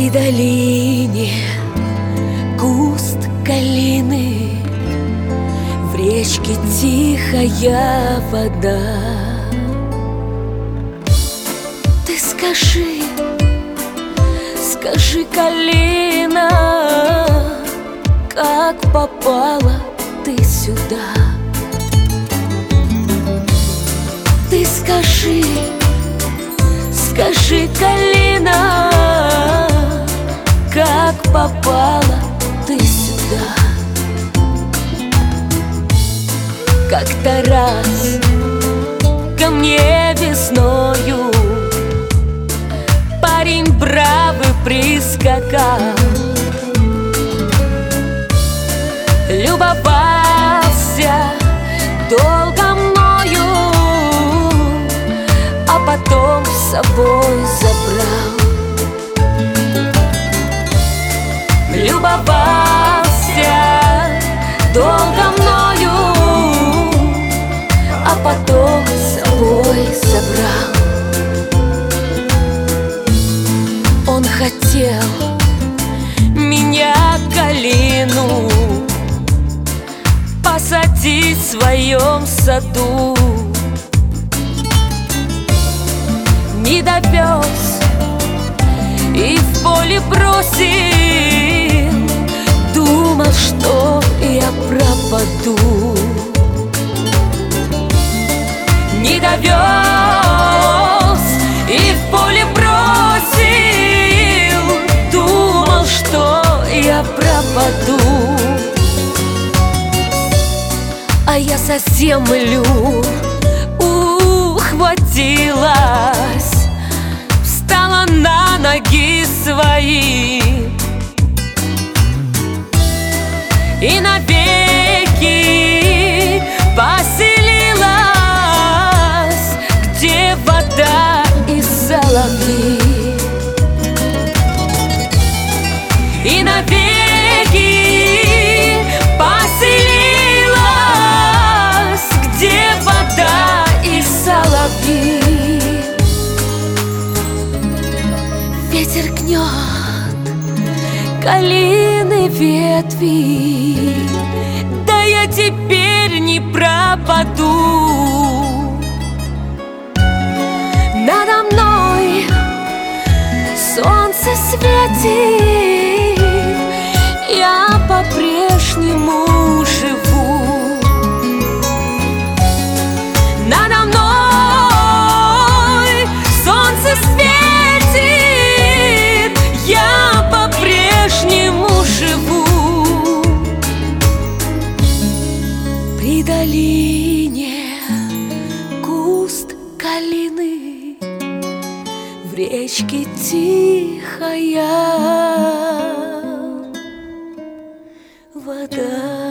При долине куст калины, в речке тихая вода. Ты скажи, скажи, калина, как попала ты сюда? Ты скажи, скажи, калина, как попала ты сюда? Как-то раз ко мне весною парень бравый прискакал, любовался долго мною, а потом с собой забрал. Любовался долго мною, а потом с собой забрал. Он хотел меня, калину, посадить в своем саду. Не довез и в поле бросил, думал, что я пропаду. Не довез и в поле бросил, думал, что я пропаду. А я за землю ухватилась, встала на ноги свои и навеки поселилась, где вода и соловьи. И навеки поселилась, где вода и соловьи. Ветер гнет калины ветви, да я теперь не пропаду. Надо мной солнце светит, я по-прежнему живу. Надо мной солнце светит, я по-прежнему живу. При долине куст калины, в речке тихая вода.